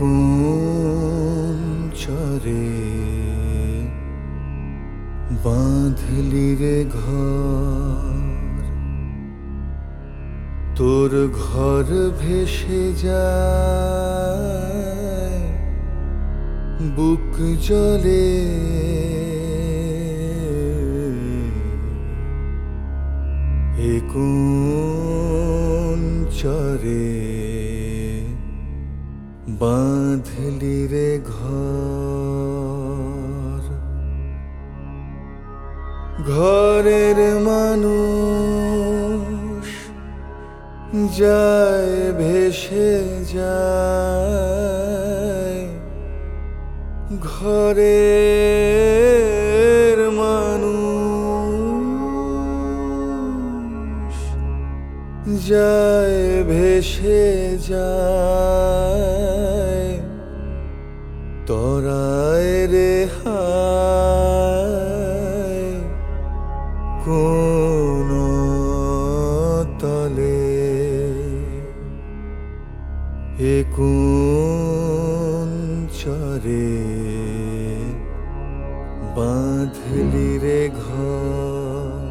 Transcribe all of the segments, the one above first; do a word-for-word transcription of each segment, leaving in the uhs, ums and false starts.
কোন চরে বাঁধলি রে ঘর, তোর ঘর ভেসে যায় বুক জলে। এ কোন চরে বাঁধলি রে ঘর, ঘরের মানুষ যায় ভেসে যায়, ঘরের মানুষ যায় ভেসে যায়, তরায় রে হায় কোন তলে। এ কোন চরে বাঁধলি রে ঘর,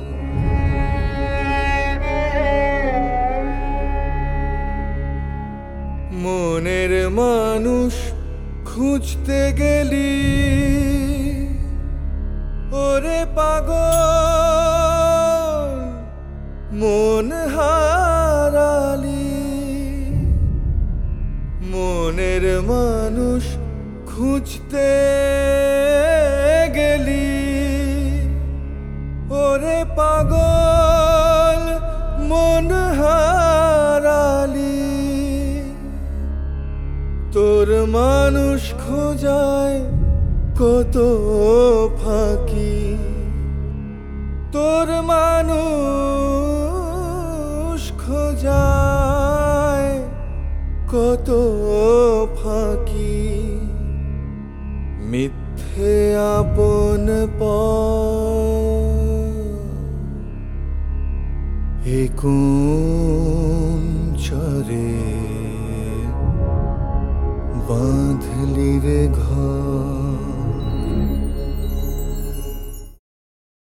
মনের মানুষ খুঁজতে গেলি ওরে পাগল, মন হারালি। মনের মানুষ খুঁজতে গেলি ওরে পাগল, মন হারালি। তোর মানুষ খোঁজায় কত ফাঁকি, তোর মানুষ খোঁজায় কত ফাঁকি। মিথ্যে আপন পর, এ কোন চরে বাঁধলি রে ঘর।